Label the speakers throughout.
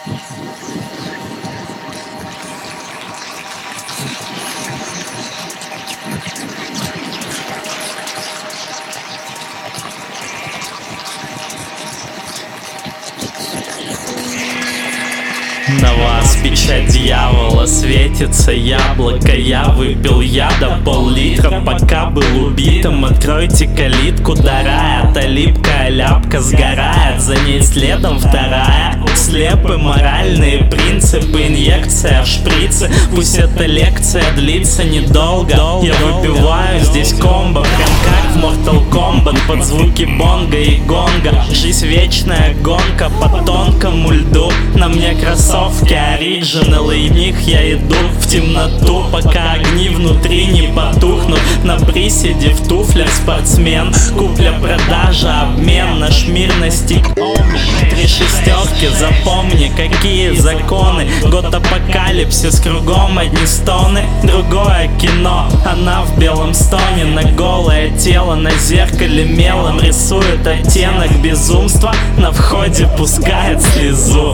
Speaker 1: На вас печать дьявола, светится яблоко. Я выпил яда пол-литра, пока был убитым. Откройте калитку до рая, та липкая ляпка сгорает, за ней следом вторая. Слепы моральные принципы, инъекция в шприцы. Пусть эта лекция длится недолго. Я выпиваю здесь комбо, прям как в Mortal Kombat, под звуки бонга и гонга. Жизнь вечная гонка по тонкому льду. На мне кроссовки оригиналы, и в них я иду в темноту, пока огни внутри не потухнут. На приседе в туфлях спортсмен, купля-продажа, обмен, наш мир настиг. 3 шестерки, запомни, какие законы. Год апокалипсис, кругом одни стоны. Другое кино, она в белом стоне. На голое тело, на зеркале мелом рисует оттенок безумства. На входе пускает слезу.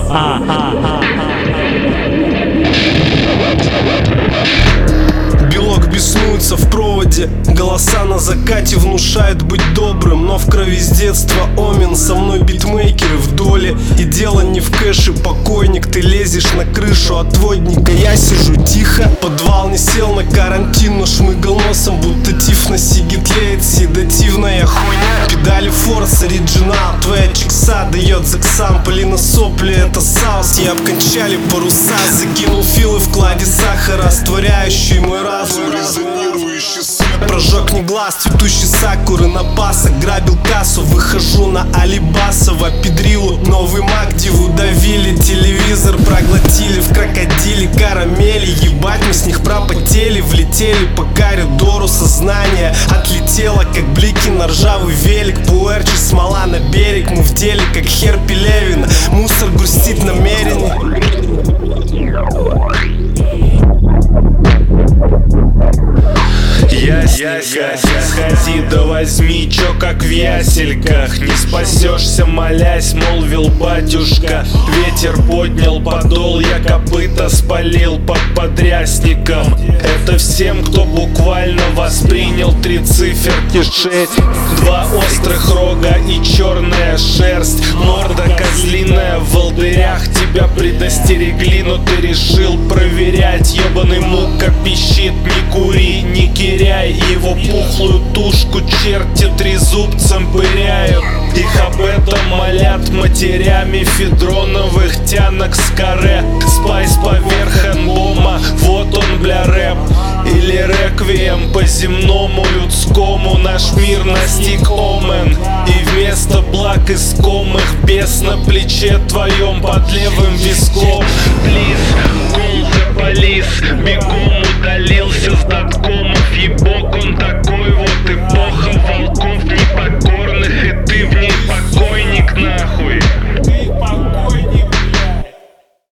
Speaker 2: Белок беснуется в проводе, голоса на закате внушают быть добрым. Но в крови с детства омен, со мной битмейкеры в доле. И дело не в кэше, покойник, ты лезешь на крышу отводника. Я сижу тихо, подвал не сел на карантин, но шмыгал носом, будто тиф на сиге тлеет седативная хуйня. Педали форс, оригинал, твоя чикса дает заксам. Полина сопли, это саус, я обкончали паруса. Закинул филы в кладе сахара, растворяющий мой разум. Прожег не глаз, цветущий сакуры на пасок. Грабил кассу, выхожу на Алибасова. Педрилу, новый мак, диву давили. Телевизор проглотили, в крокодиле карамели. Ебать, мы с них пропотели, влетели по коридору. Сознание отлетело, как блики на ржавый велик. Пуэрчи, смола на берег, мы в деле, как хер Пелевина. Мусор грустит намеренно.
Speaker 3: Ясненько, сходи да возьми, чё как в ясельках. Не спасешься, молясь, молвил батюшка. Ветер поднял подол, я копыта спалил под подрясником. Это всем, кто буквально воспринял 3 циферки 6. 2 острых рога и черная шерсть. Морда козлиная в волдырях. Тебя предостерегли, но ты решил проверять. Ёбаный мука пищит, не кури, не киряй. Его пухлую тушку черти трезубцем пыряют. Их об этом молят матерями федроновых тянок с каре. Спайс поверх энбома, вот он, бля, рэп. Или реквием по земному людскому. Наш мир настиг омен, и вместо благ искомых бес на плече твоем под левым виском. Плиз, гул за полис, бегу